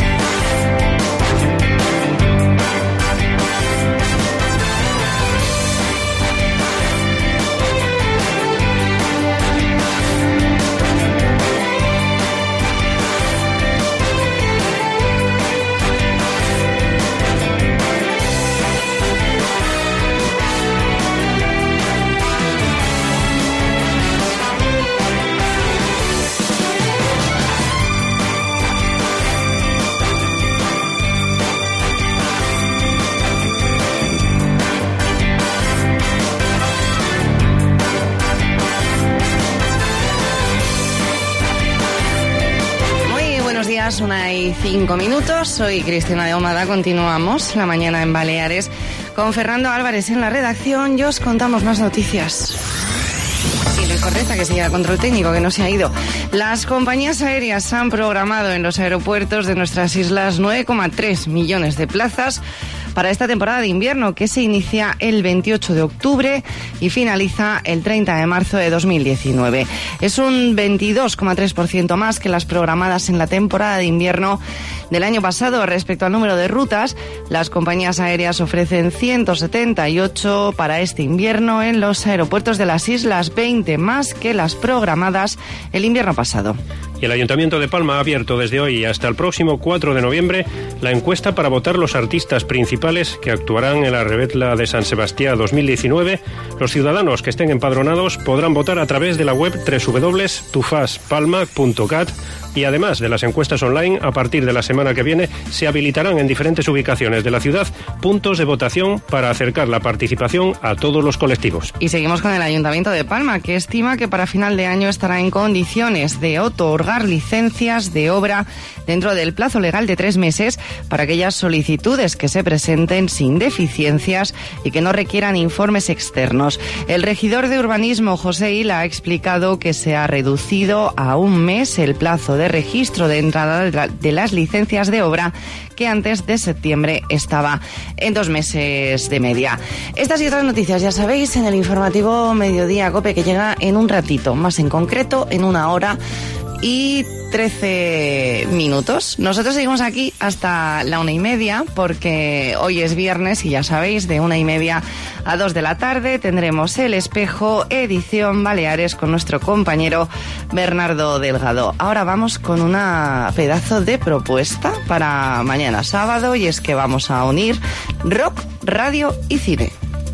Una y cinco minutos. Soy Cristina de Ahumada. Continuamos la mañana en Baleares con Fernando Álvarez en la redacción y os contamos más noticias. Y Luis Correza, que sigue al control técnico, que no se ha ido. Las compañías aéreas han programado en los aeropuertos de nuestras islas nueve coma tres millones de plazas para esta temporada de invierno, que se inicia el veintiocho de octubre y finaliza el treinta de marzo de dos mil diecinueve. Es un veintidós coma tres por ciento más que las programadas en la temporada de invierno del año pasado. Respecto al número de rutas, las compañías aéreas ofrecen ciento setenta y ocho para este invierno en los aeropuertos de las islas, veinte más que las programadas el invierno pasado. Y el Ayuntamiento de Palma ha abierto desde hoy hasta el próximo cuatro de noviembre la encuesta para votar los artistas principales que actuarán en la Revetla de San Sebastián dos mil diecinueve. Los ciudadanos que estén empadronados podrán votar a través de la web doble u doble u doble u punto tufaspalma punto cat y además de las encuestas online, a partir de la semana que viene se habilitarán en diferentes ubicaciones de la ciudad puntos de votación para acercar la participación a todos los colectivos. Y seguimos con el Ayuntamiento de Palma, que estima que para final de año estará en condiciones de otorgar licencias de obra dentro del plazo legal de tres meses para aquellas solicitudes que se presenten sin deficiencias y que no requieran informes externos. El regidor de Urbanismo, José Hila, ha explicado que se ha reducido a un mes el plazo de registro de entrada de las licencias de obra, que antes de septiembre estaba en dos meses de media. Estas y otras noticias, ya sabéis, en el informativo Mediodía COPE, que llega en un ratito, más en concreto en una hora y trece minutos. Nosotros seguimos aquí hasta la una y media, porque hoy es viernes y ya sabéis, de una y media a dos de la tarde tendremos El Espejo, edición Baleares, con nuestro compañero Bernardo Delgado. Ahora vamos con una pedazo de propuesta para mañana sábado, y es que vamos a unir rock, radio y cine.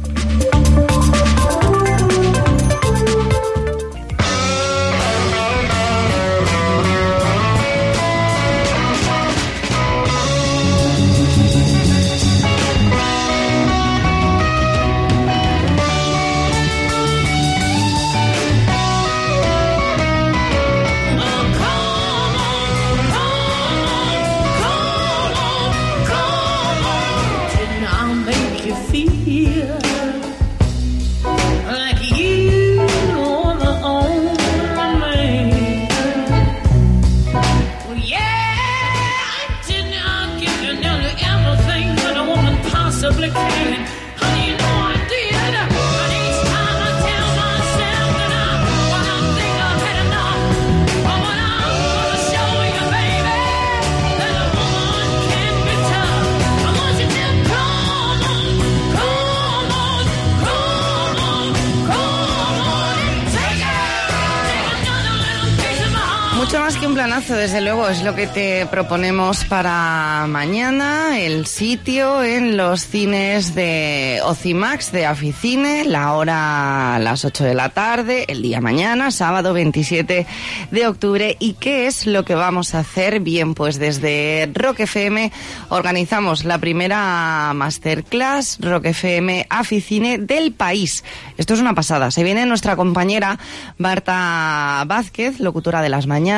Desde luego es lo que te proponemos para mañana. El sitio en los cines de Ocimax, de Aficine, la hora a las ocho de la tarde, el día mañana, sábado veintisiete de octubre. ¿Y qué es lo que vamos a hacer? Bien, pues desde Rock F M organizamos la primera masterclass Rock F M Aficine del país. Esto es una pasada. Se viene nuestra compañera Marta Vázquez, locutora de las mañanas,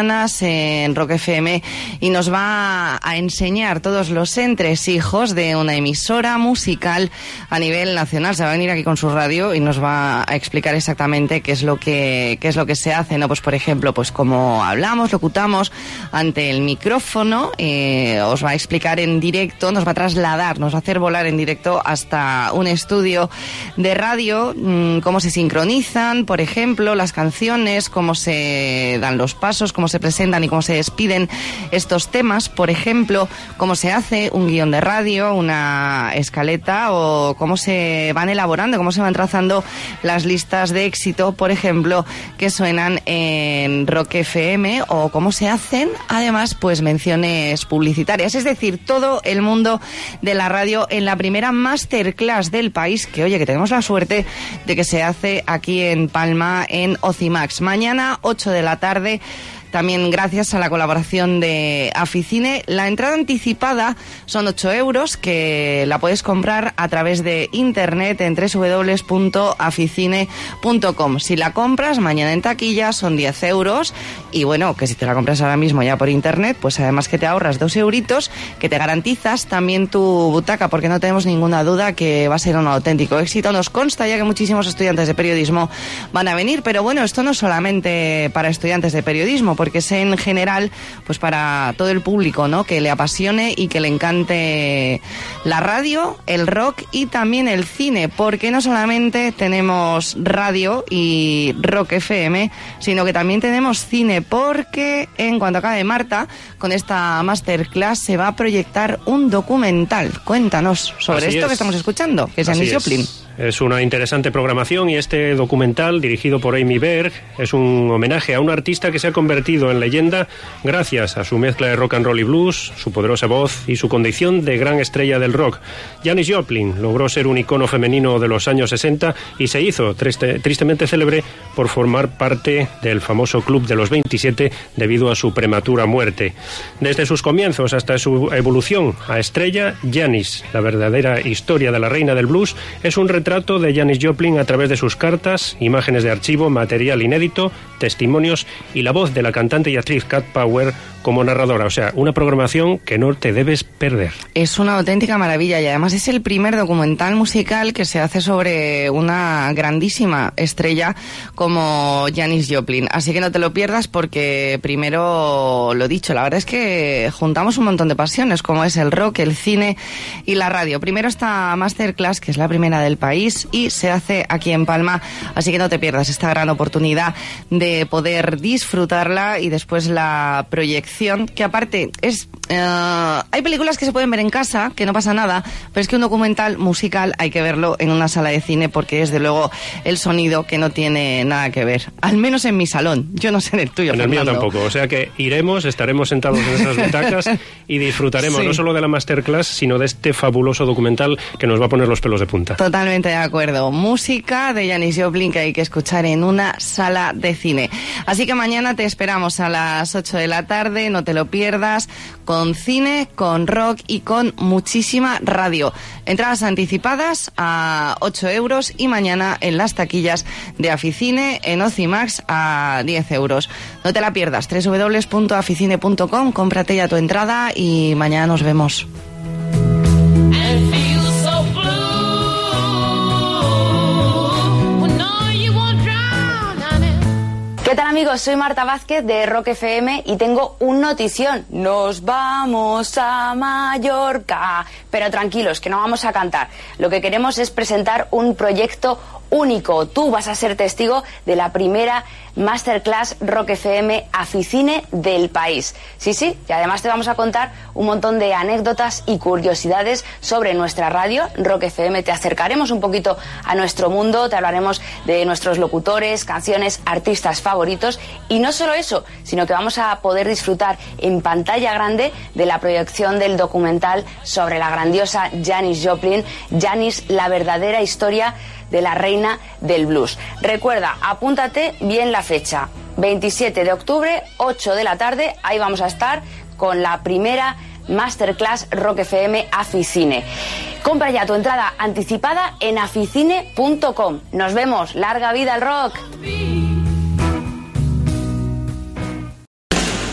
semanas en Rock F M y nos va a enseñar todos los entresijos de una emisora musical a nivel nacional. Se va a venir aquí con su radio y nos va a explicar exactamente qué es lo que qué es lo que se hace, ¿no? Pues por ejemplo, pues cómo hablamos, locutamos ante el micrófono, eh, os va a explicar en directo, nos va a trasladar, nos va a hacer volar en directo hasta un estudio de radio, mmm, cómo se sincronizan, por ejemplo, las canciones, cómo se dan los pasos, cómo se presentan y cómo se despiden estos temas, por ejemplo, cómo se hace un guión de radio, una escaleta, o cómo se van elaborando, cómo se van trazando las listas de éxito, por ejemplo, que suenan en Rock F M, o cómo se hacen, además, pues menciones publicitarias. Es decir, todo el mundo de la radio en la primera masterclass del país, que oye, que tenemos la suerte de que se hace aquí en Palma, en Ocimax. Mañana, ocho de la tarde, también gracias a la colaboración de Aficine. La entrada anticipada son ocho euros, que la puedes comprar a través de internet en doble u doble u doble u punto aficine punto com. Si la compras mañana en taquilla son diez euros, y bueno, que si te la compras ahora mismo ya por internet, pues además que te ahorras dos euritos, que te garantizas también tu butaca, porque no tenemos ninguna duda que va a ser un auténtico éxito. Nos consta ya que muchísimos estudiantes de periodismo van a venir, pero bueno, esto no es solamente para estudiantes de periodismo, porque es en general pues para todo el público, ¿no?, que le apasione y que le encante la radio, el rock y también el cine, porque no solamente tenemos radio y Rock F M, sino que también tenemos cine, porque en cuanto acabe Marta con esta masterclass se va a proyectar un documental. Cuéntanos sobre Así esto es. que estamos escuchando, que es Janis Joplin. Es una interesante programación, y este documental, dirigido por Amy Berg, es un homenaje a un artista que se ha convertido en leyenda gracias a su mezcla de rock and roll y blues, su poderosa voz y su condición de gran estrella del rock. Janis Joplin logró ser un icono femenino de los años sesenta y se hizo triste, tristemente célebre por formar parte del famoso Club de los veintisiete debido a su prematura muerte. Desde sus comienzos hasta su evolución a estrella, Janis, la verdadera historia de la reina del blues, es un retrato de Janis Joplin a través de sus cartas, imágenes de archivo, material inédito, testimonios y la voz de la cantante y actriz Cat Power como narradora. O sea, una programación que no te debes perder. Es una auténtica maravilla, y además es el primer documental musical que se hace sobre una grandísima estrella como Janis Joplin. Así que no te lo pierdas, porque primero, lo dicho, la verdad es que juntamos un montón de pasiones, como es el rock, el cine y la radio. Primero esta masterclass, que es la primera del país, y se hace aquí en Palma, así que no te pierdas esta gran oportunidad de poder disfrutarla, y después la proyección, que aparte es uh, hay películas que se pueden ver en casa, que no pasa nada, pero es que un documental musical hay que verlo en una sala de cine, porque es de luego el sonido que no tiene nada que ver, al menos en mi salón. Yo no sé en el tuyo, en el Fernando. mío tampoco, o sea que iremos, estaremos sentados en esas butacas y disfrutaremos, sí, no solo de la masterclass, sino de este fabuloso documental que nos va a poner los pelos de punta. Totalmente de acuerdo. Música de Janis Joplin que hay que escuchar en una sala de cine. Así que mañana te esperamos a las ocho de la tarde, no te lo pierdas, con cine, con rock y con muchísima radio. Entradas anticipadas a ocho euros, y mañana en las taquillas de Aficine, en Ocimax, a diez euros. No te la pierdas, doble u doble u doble u punto aficine punto com, cómprate ya tu entrada y mañana nos vemos. ¿Qué tal, amigos? Soy Marta Vázquez de Rock F M y tengo un notición. Nos vamos a Mallorca. Pero tranquilos, que no vamos a cantar. Lo que queremos es presentar un proyecto único. Tú vas a ser testigo de la primera masterclass Rock F M Aficine del país. Sí, sí, y además te vamos a contar un montón de anécdotas y curiosidades sobre nuestra radio, Rock F M. Te acercaremos un poquito a nuestro mundo, te hablaremos de nuestros locutores, canciones, artistas favoritos, y no solo eso, sino que vamos a poder disfrutar en pantalla grande de la proyección del documental sobre la grandiosa Janis Joplin, Janis, la verdadera historia de la reina del blues. Recuerda, apúntate bien la fecha, veintisiete de octubre, ocho de la tarde, ahí vamos a estar con la primera masterclass Rock F M Aficine. Compra ya tu entrada anticipada en aficine punto com. Nos vemos, larga vida al rock.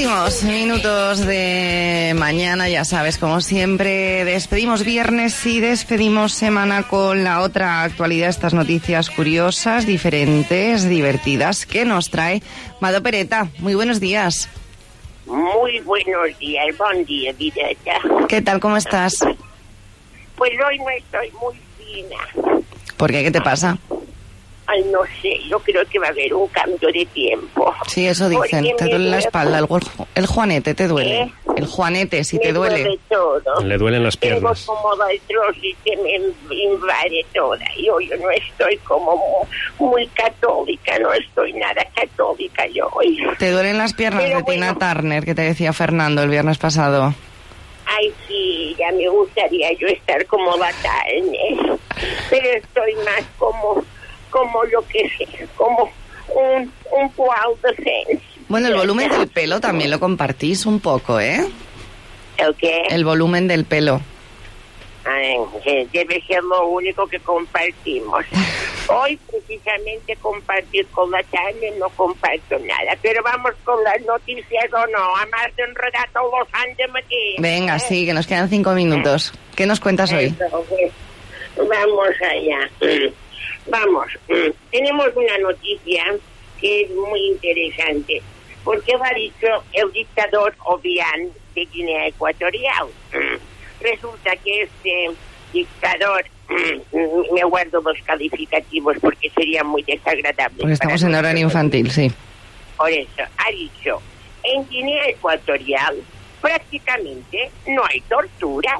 Últimos minutos de mañana, ya sabes, como siempre, despedimos viernes y despedimos semana con la otra actualidad, estas noticias curiosas, diferentes, divertidas, que nos trae Mado Pereta. Muy buenos días. Muy buenos días, buen día, Videta. ¿Qué tal, cómo estás? Pues hoy no estoy muy fina. ¿Por qué? ¿Qué te pasa? Ay, no sé, yo creo que va a haber un cambio de tiempo. Sí, eso dicen. Te duele duele la espalda, el, el juanete te duele. ¿Eh? El juanete, si me te duele. duele todo. Le duelen las piernas. Tengo como la artrosis que me invade toda. Yo, yo no estoy como muy, muy católica, no estoy nada católica yo hoy. Te duelen las piernas. Pero de bueno, Tina Turner, que te decía Fernando el viernes pasado. Ay, sí, ya me gustaría yo estar como la Turner. Pero estoy más como... como lo que sé, como un, un poal de sens. Bueno, el volumen del pelo también lo compartís un poco, ¿eh? ¿El qué? El volumen del pelo. Ay, debe ser lo único que compartimos. Hoy, precisamente, compartir con la tarde no comparto nada. Pero vamos con las noticias o no. A más de un relato los han de meter. Venga, ¿eh? Sí, que nos quedan cinco minutos. ¿Qué nos cuentas hoy? Entonces, vamos allá. Vamos, tenemos una noticia que es muy interesante, porque lo ha dicho el dictador Obiang de Guinea Ecuatorial. Resulta que este dictador, me guardo los calificativos porque sería muy desagradable. Porque estamos en horario infantil, sí. Por eso, ha dicho, en Guinea Ecuatorial prácticamente no hay torturas.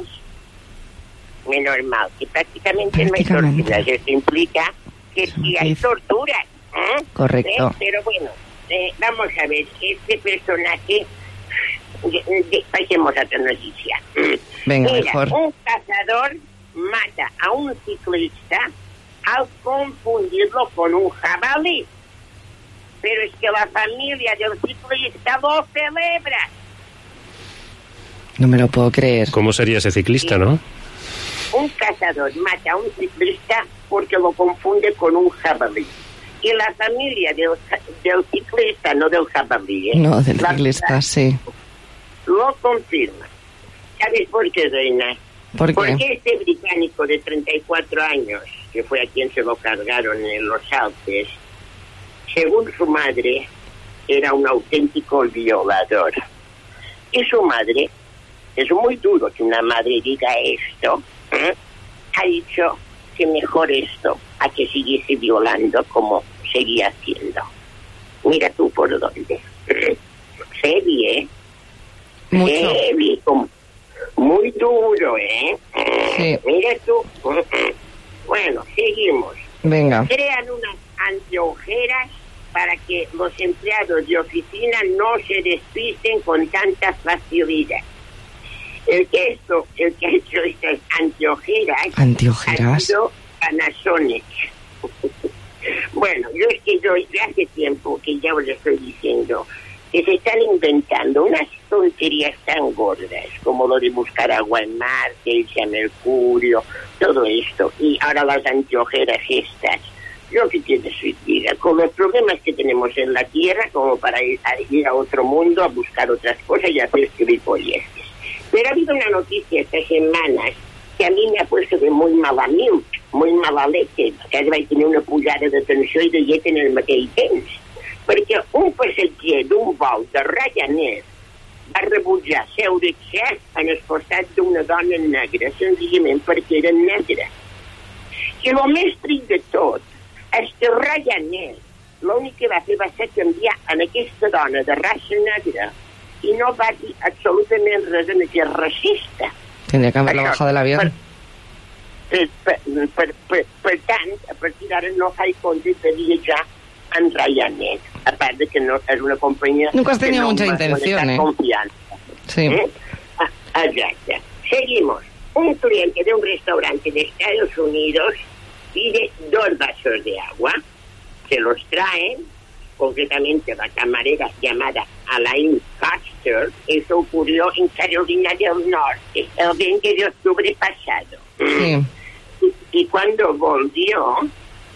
Es normal, que prácticamente, prácticamente no hay torturas. Eso implica que sí hay torturas. ¿eh? Correcto. ¿Eh? Pero bueno, eh, vamos a ver, este personaje, de, de, pasemos a otra noticia. Venga, Mira, mejor. Un cazador mata a un ciclista al confundirlo con un jabalí. Pero es que la familia del ciclista lo celebra. No me lo puedo creer. ¿Cómo sería ese ciclista, sí. no? Un cazador mata a un ciclista porque lo confunde con un jabalí. Y la familia del, del ciclista, no del jabalí, ¿eh? No, del la, ciclista, sí. Lo confirma. ¿Sabes por qué, Reina? ¿Por qué? Porque este británico de treinta y cuatro años, que fue a quien se lo cargaron en los Alpes, según su madre, era un auténtico violador. Y su madre, es muy duro que una madre diga esto, ¿eh? Ha dicho que mejor esto a que siguiese violando como seguía haciendo. Mira tú por dónde. Sevi, ¿eh? Mucho. Sevi, muy duro, ¿eh? Sí. Mira tú. Bueno, seguimos. Venga. Crean unas anteojeras para que los empleados de oficina no se despisten con tanta facilidad. El que esto, el que ha hecho estas anteojeras, ¿Anteojeras? ha sido Panasonic. Bueno, yo es que yo hace tiempo que ya os lo estoy diciendo que se están inventando unas tonterías tan gordas como lo de buscar agua en Marte, irse a Mercurio, todo esto, y ahora las anteojeras estas. Yo que quiero decir, diga, con los problemas que tenemos en la Tierra, como para ir a, ir a otro mundo a buscar otras cosas y hacer gilipolleces. Pero ha habido una noticia estas semanas que a mí me ha puesto de muy mala milk, muy mala leche, que va a tener una pujada de tensió i de llet en el mateix temps. Perquè un passatger d'un vol de Ryanair va rebutjar seure-se en el costat d'una dona negra, senzillament perquè era negra. I el més trist de tot és que Ryanair l'únic que va fer va ser canviar en aquesta dona de raça negra i no va dir absolutament res en que és racista. Tendría que haberlo bajado del avión. Per, per, per, per, per tant, a partir d'ara no faig compte de viatjar en Ryanair, a part de que no és una companyia... Nunca has tenido no mucha intención, ¿eh? Confianza. Sí. ¿Eh? Ah, exacto. Seguimos. Un cliente de un restaurante de Estados Unidos pide dos vasos de agua, se los traen, concretamente la camarera llamada Alain Custer. Eso ocurrió en Carolina del Norte el veinte de octubre pasado. Sí. Y, y cuando volvió,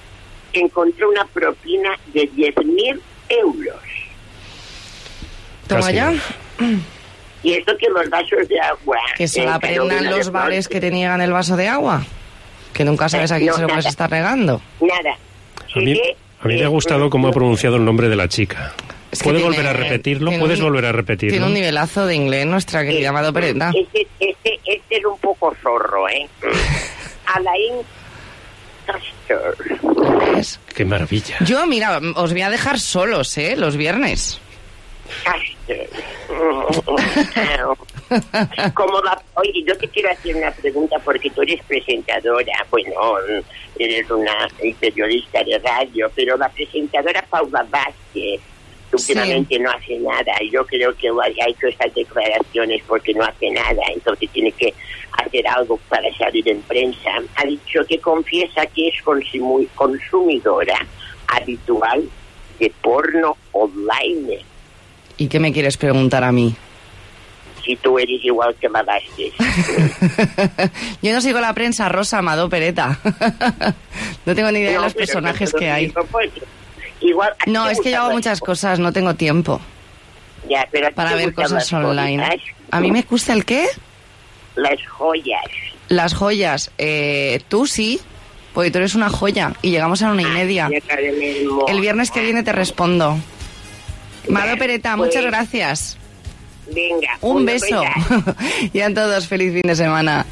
encontró una propina de diez mil euros. Toma Casi ya. no. Y esto que los vasos de agua... Que se la eh, aprendan Carolina los del bares Norte. que te niegan el vaso de agua. Que nunca sabes a quién No, se lo puedes nada. estar regando. Nada. A mí, a mí me ha gustado cómo ha pronunciado el nombre de la chica. Es que ¿Puede tiene- volver a repetirlo? tiene ¿Puedes un- volver a repetirlo? Tiene un nivelazo de inglés nuestra querida Amado Pereda. Este, este, este es un poco zorro, ¿eh? Alain Castor. Qué maravilla. Yo, mira, os voy a dejar solos, ¿eh? Los viernes. Como la, oye, yo te quiero hacer una pregunta porque tú eres presentadora, bueno, eres una periodista de radio, pero la presentadora Paula Vázquez últimamente no hace nada y yo creo que ha hecho estas declaraciones porque no hace nada, entonces tiene que hacer algo para salir en prensa. Ha dicho que confiesa que es consumu- consumidora habitual de porno online. ¿Y qué me quieres preguntar a mí? Si tú eres igual que Vázquez. Yo no sigo la prensa, Rosa, Amado Pereda. No tengo ni idea de No, los pero- personajes pero que hay. digo, pues, igual, ¿a ti No, te es que yo gustan hago las- muchas cosas, no tengo tiempo Ya, pero ¿a ti para te ver gustan cosas las online. joyas? ¿A mí me gusta el qué? Las joyas. Las joyas. Eh, tú sí, porque tú eres una joya y llegamos a la una y media. El viernes que viene te respondo. Amado Pereda, Pues, muchas gracias. Venga. Un una beso. bella. Y a todos, feliz fin de semana.